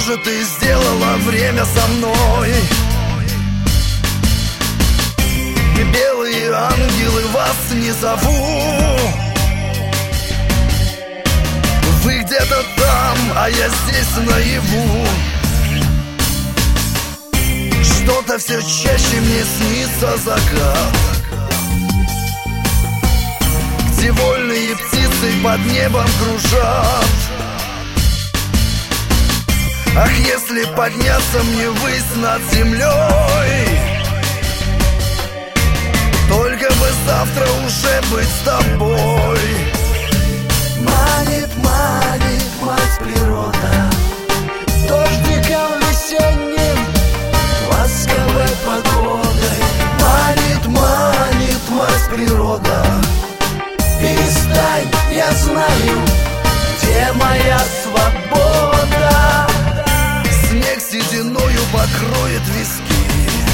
же ты сделала время со мной? И белые ангелы вас не зовут. Вы где-то там, а я здесь наяву. Что-то все чаще мне снится закат, где вольные птицы под небом кружат. Ах, если подняться мне ввысь над землей, только бы завтра уже быть с тобой. Манит, манит, мать природа, дождиком весенним, ласковой погодой. Манит, манит, мать природа, перестань, я знаю, где моя свобода. Снег сединою покроет виски.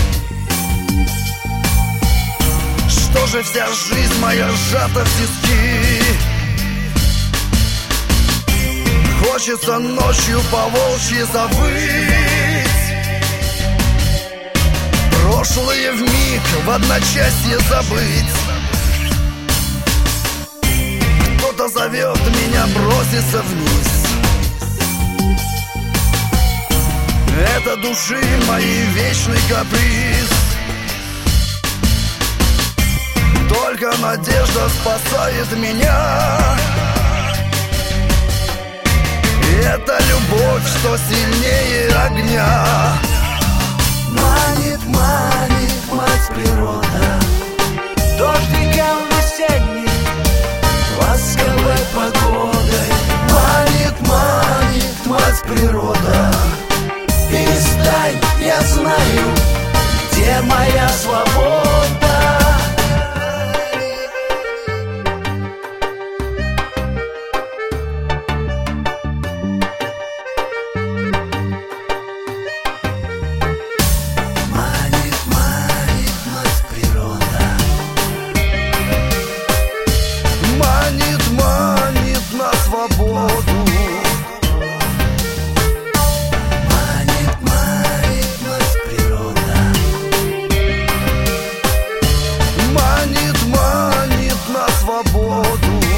Что же вся жизнь моя сжата в тиски? Хочется ночью по-волчьи завыть, прошлое вмиг в одночасье забыть. Кто-то зовет меня броситься вниз. Это души моей вечный каприз. Только надежда спасает меня. Это любовь, что сильнее огня. Манит, манит, мать природа, дождиком весенним, ласковой погодой. Манит, манит, мать природа, перестань, я знаю, где моя свобода.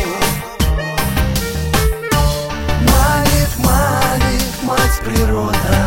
Природа